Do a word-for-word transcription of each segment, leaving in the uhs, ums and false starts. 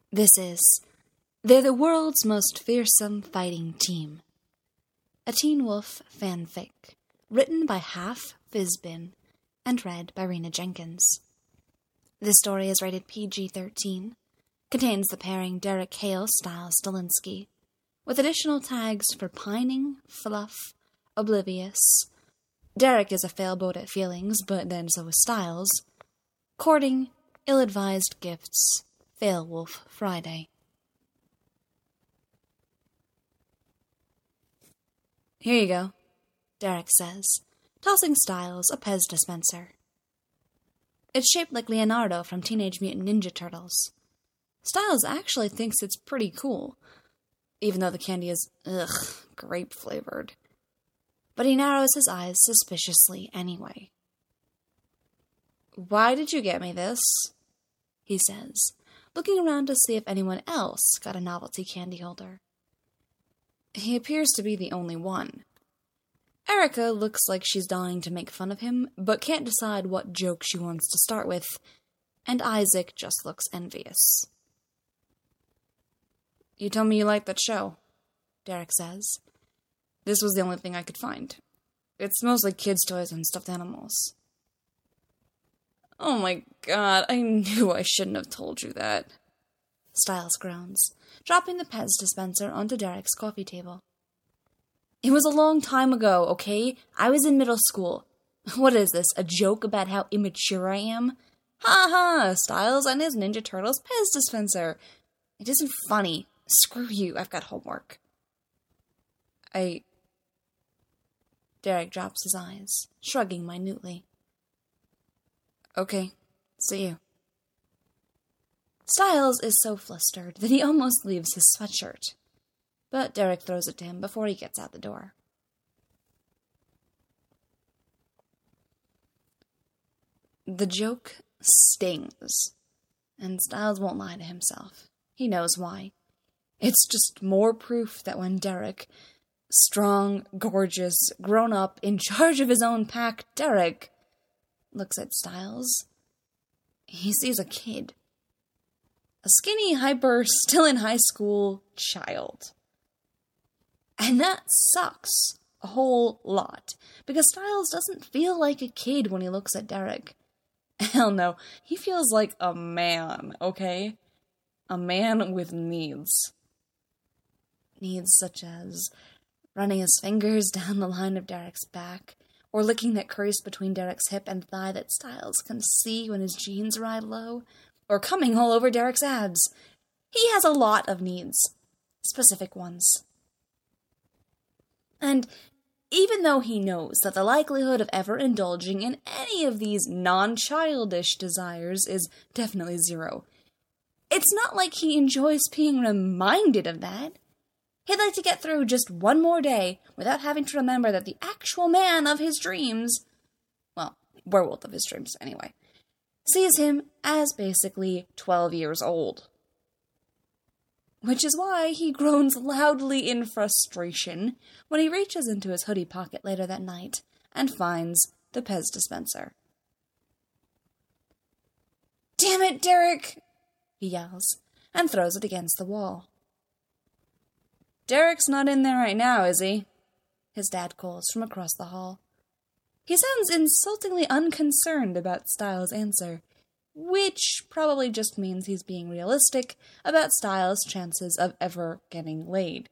This is They're the World's Most Fearsome Fighting Team, a Teen Wolf fanfic, written by Half Fizbin and read by Rena Jenkins. This story is rated P G thirteen, contains the pairing Derek Hale Styles Stilinski, with additional tags for pining, fluff, oblivious. Derek is a failboat at feelings, but then so is Styles. Courting, ill-advised gifts, Failwolf Friday. Here you go, Derek says, tossing Styles a Pez dispenser. It's shaped like Leonardo from Teenage Mutant Ninja Turtles. Styles actually thinks it's pretty cool, even though the candy is, ugh, grape-flavored. But he narrows his eyes suspiciously anyway. "Why did you get me this?" he says, looking around to see if anyone else got a novelty candy holder. He appears to be the only one. Erica looks like she's dying to make fun of him, but can't decide what joke she wants to start with, and Isaac just looks envious. "You told me you liked that show," Derek says. "This was the only thing I could find. It's mostly kids' toys and stuffed animals." "Oh my god, I knew I shouldn't have told you that," Styles groans, dropping the Pez dispenser onto Derek's coffee table. "It was a long time ago, okay? I was in middle school. What is this, a joke about how immature I am? Ha ha, Styles and his Ninja Turtles Pez dispenser. It isn't funny. Screw you, I've got homework." I... Derek drops his eyes, shrugging minutely. "Okay, see you." Styles is so flustered that he almost leaves his sweatshirt, but Derek throws it to him before he gets out the door. The joke stings, and Styles won't lie to himself. He knows why. It's just more proof that when Derek, strong, gorgeous, grown-up, in charge of his own pack, Derek, looks at Styles, he sees a kid. A skinny, hyper, still in high school child. And that sucks a whole lot, because Styles doesn't feel like a kid when he looks at Derek. Hell no, he feels like a man, okay? A man with needs. Needs such as running his fingers down the line of Derek's back, or licking that crease between Derek's hip and thigh that Styles can see when his jeans ride low, or coming all over Derek's abs. He has a lot of needs. Specific ones. And even though he knows that the likelihood of ever indulging in any of these non-childish desires is definitely zero, it's not like he enjoys being reminded of that. He'd like to get through just one more day without having to remember that the actual man of his dreams, well, werewolf of his dreams anyway, sees him as basically twelve years old. Which is why he groans loudly in frustration when he reaches into his hoodie pocket later that night and finds the Pez dispenser. "Damn it, Derek!" he yells, and throws it against the wall. "Derek's not in there right now, is he?" his dad calls from across the hall. He sounds insultingly unconcerned about Styles' answer, which probably just means he's being realistic about Styles' chances of ever getting laid.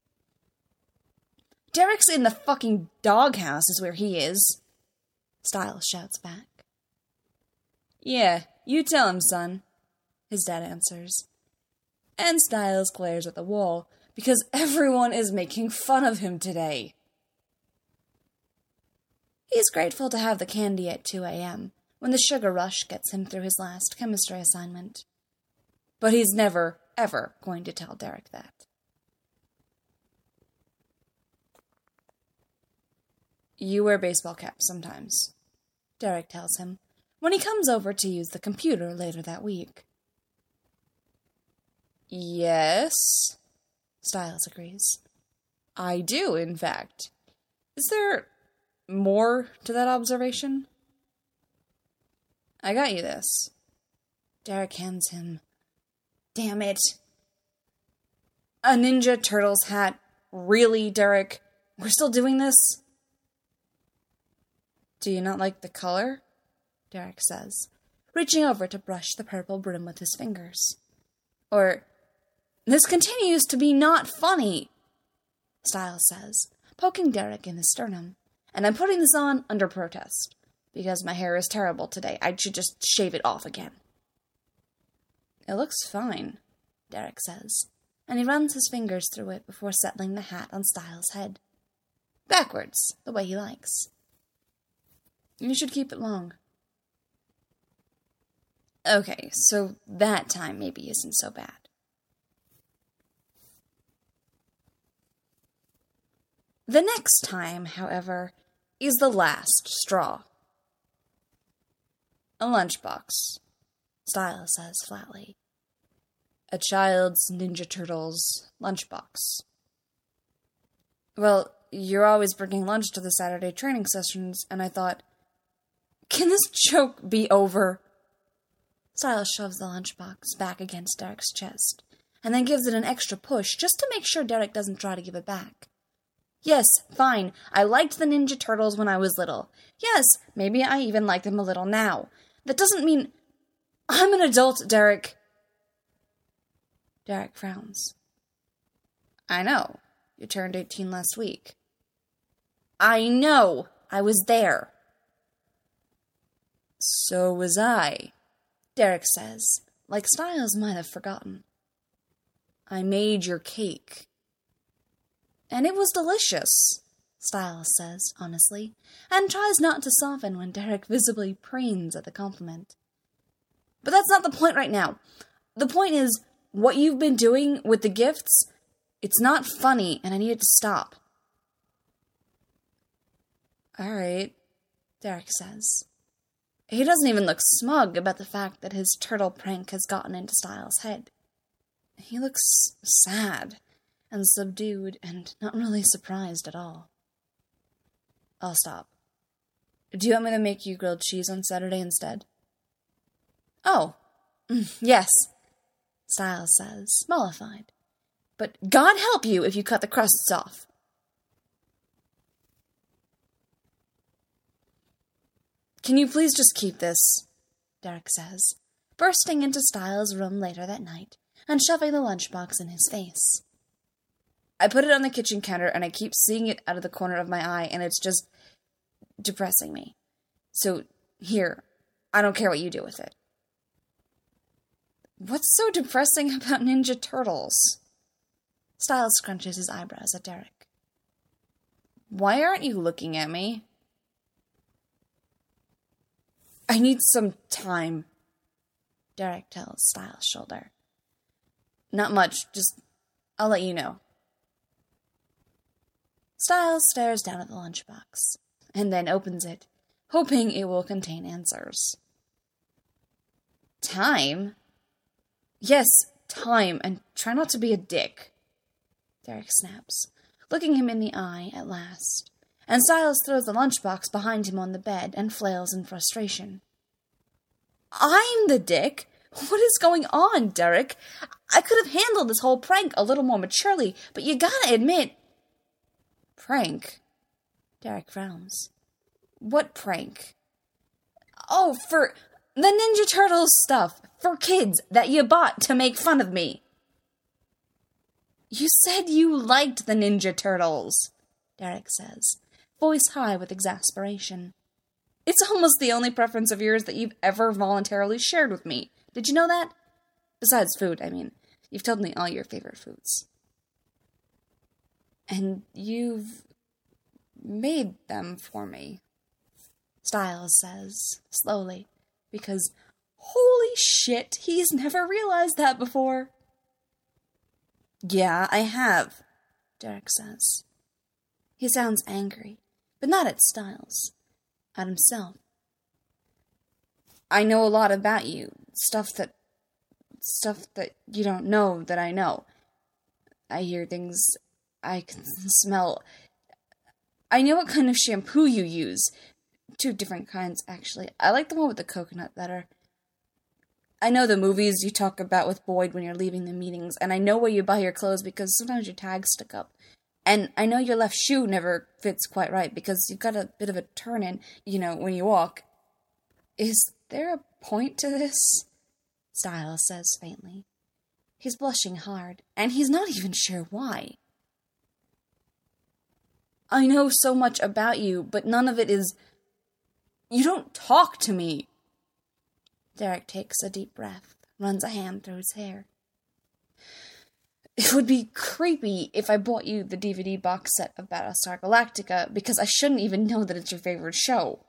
"Derek's in the fucking doghouse is where he is," Styles shouts back. "Yeah, you tell him, son," his dad answers. And Styles glares at the wall, because everyone is making fun of him today. He's grateful to have the candy at two a.m., when the sugar rush gets him through his last chemistry assignment. But he's never, ever going to tell Derek that. "You wear baseball caps sometimes," Derek tells him, when he comes over to use the computer later that week. "Yes," Styles agrees. "I do, in fact. Is there more to that observation?" "I got you this." Derek hands him Damn it. A Ninja Turtles hat? Really, Derek? We're still doing this? Do you not like the color? Derek says, reaching over to brush the purple brim with his fingers. Or, this continues to be not funny, Styles says, poking Derek in the sternum. And I'm putting this on under protest, because my hair is terrible today. I should just shave it off again. It looks fine, Derek says, and he runs his fingers through it before settling the hat on Styles' head. Backwards, the way he likes. You should keep it long. Okay, so that time maybe isn't so bad. The next time, however, is the last straw. A lunchbox, Styles says flatly. A child's Ninja Turtles lunchbox. Well, you're always bringing lunch to the Saturday training sessions, and I thought, can this joke be over? Styles shoves the lunchbox back against Derek's chest, and then gives it an extra push just to make sure Derek doesn't try to give it back. Yes, fine, I liked the Ninja Turtles when I was little. Yes, maybe I even like them a little now. That doesn't mean... I'm an adult, Derek. Derek frowns. I know. You turned eighteen last week. I know. I was there. So was I, Derek says, like Styles might have forgotten. I made your cake. And it was delicious, Styles says, honestly, and tries not to soften when Derek visibly preens at the compliment. But that's not the point right now. The point is, what you've been doing with the gifts, it's not funny, and I need it to stop. All right, Derek says. He doesn't even look smug about the fact that his turtle prank has gotten into Styles' head. He looks sad and subdued and not really surprised at all. I'll stop. Do you want me to make you grilled cheese on Saturday instead? Oh, yes, Styles says, mollified. But God help you if you cut the crusts off. Can you please just keep this? Derek says, bursting into Styles' room later that night and shoving the lunchbox in his face. I put it on the kitchen counter and I keep seeing it out of the corner of my eye and it's just depressing me. So, here, I don't care what you do with it. What's so depressing about Ninja Turtles? Styles scrunches his eyebrows at Derek. Why aren't you looking at me? I need some time, Derek tells Styles' shoulder. Not much, just I'll let you know. Styles stares down at the lunchbox, and then opens it, hoping it will contain answers. Time? Yes, time, and try not to be a dick, Derek snaps, looking him in the eye at last, and Styles throws the lunchbox behind him on the bed and flails in frustration. I'm the dick? What is going on, Derek? I could have handled this whole prank a little more maturely, but you gotta admit... Prank? Derek frowns. What prank? Oh, for the Ninja Turtles stuff, for kids that you bought to make fun of me. You said you liked the Ninja Turtles, Derek says, voice high with exasperation. It's almost the only preference of yours that you've ever voluntarily shared with me. Did you know that? Besides food, I mean. You've told me all your favorite foods. And you've made them for me, Styles says, slowly, because, holy shit, he's never realized that before. Yeah, I have, Derek says. He sounds angry, but not at Styles, at himself. I know a lot about you, stuff that, stuff that you don't know that I know. I hear things... I can smell... I know what kind of shampoo you use. Two different kinds, actually. I like the one with the coconut better. I know the movies you talk about with Boyd when you're leaving the meetings, and I know where you buy your clothes because sometimes your tags stick up. And I know your left shoe never fits quite right because you've got a bit of a turn in, you know, when you walk. Is there a point to this? Styles says faintly. He's blushing hard, and he's not even sure why. I know so much about you, but none of it is... You don't talk to me. Derek takes a deep breath, runs a hand through his hair. It would be creepy if I bought you the D V D box set of Battlestar Galactica, because I shouldn't even know that it's your favorite show.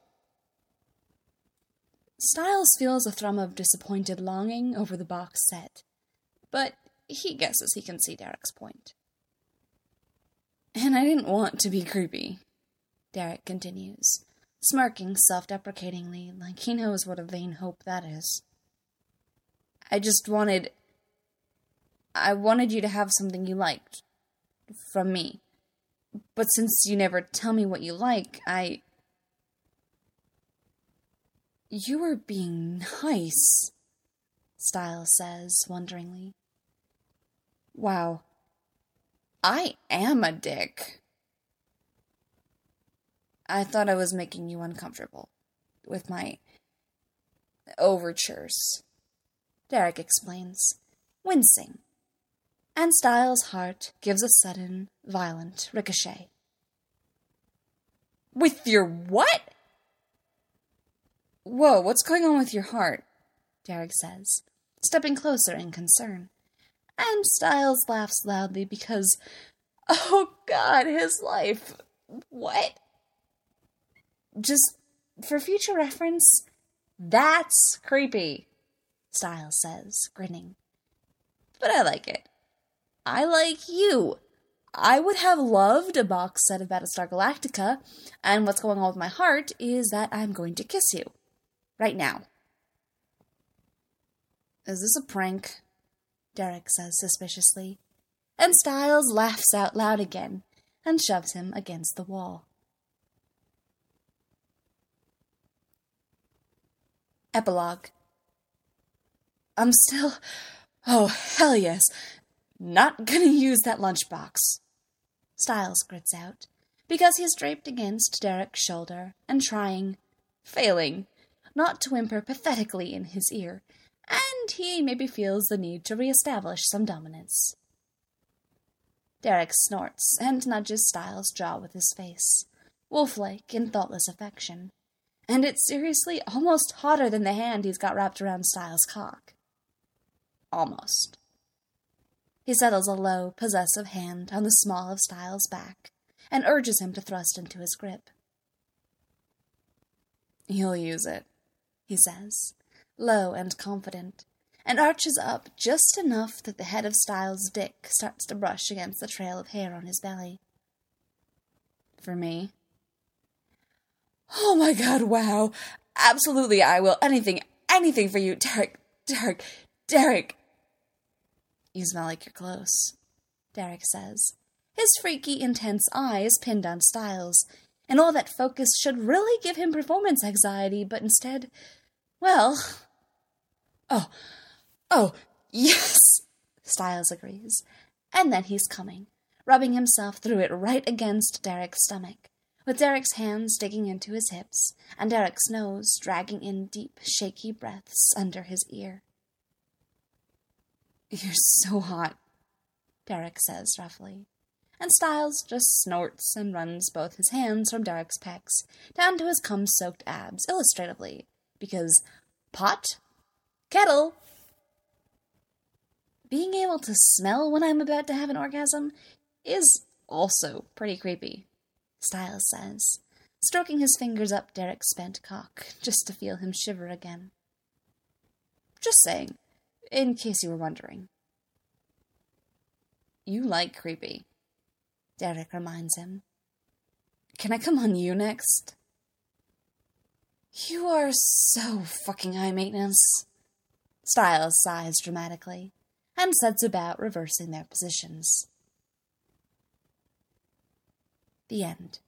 Styles feels a thrum of disappointed longing over the box set, but he guesses he can see Derek's point. And I didn't want to be creepy, Derek continues, smirking self-deprecatingly like he knows what a vain hope that is. I just wanted... I wanted you to have something you liked. From me. But since you never tell me what you like, I... You were being nice, Styles says, wonderingly. Wow. I am a dick. I thought I was making you uncomfortable with my overtures, Derek explains, wincing, and Styles' heart gives a sudden, violent ricochet. With your what? Whoa, what's going on with your heart? Derek says, stepping closer in concern. And Styles laughs loudly because, oh God, his life. What? Just for future reference, that's creepy, Styles says, grinning. But I like it. I like you. I would have loved a box set of Battlestar Galactica, and what's going on with my heart is that I'm going to kiss you. Right now. Is this a prank? Derek says suspiciously, and Styles laughs out loud again and shoves him against the wall. Epilogue. I'm still... Oh, hell yes. Not gonna use that lunchbox. Styles grits out, because he's draped against Derek's shoulder and trying, failing, not to whimper pathetically in his ear, and he maybe feels the need to re-establish some dominance. Derek snorts and nudges Styles' jaw with his face, wolf-like in thoughtless affection, and it's seriously almost hotter than the hand he's got wrapped around Styles' cock. Almost. He settles a low, possessive hand on the small of Styles' back, and urges him to thrust into his grip. He'll use it, he says, low and confident, and arches up just enough that the head of Styles' dick starts to brush against the trail of hair on his belly. For me? Oh my God, wow. Absolutely, I will. Anything, anything for you, Derek, Derek, Derek. You smell like you're close, Derek says, his freaky, intense eyes pinned on Styles, and all that focus should really give him performance anxiety, but instead, well... Oh, oh, yes, Styles agrees, and then he's coming, rubbing himself through it right against Derek's stomach, with Derek's hands digging into his hips, and Derek's nose dragging in deep, shaky breaths under his ear. You're so hot, Derek says roughly, and Styles just snorts and runs both his hands from Derek's pecs down to his cum-soaked abs illustratively, because pot, kettle. Being able to smell when I'm about to have an orgasm is also pretty creepy, Styles says, stroking his fingers up Derek's spent cock just to feel him shiver again. Just saying. In case you were wondering. You like creepy, Derek reminds him. Can I come on you next? You are so fucking high maintenance. Styles sighs dramatically, and sets about reversing their positions. The end.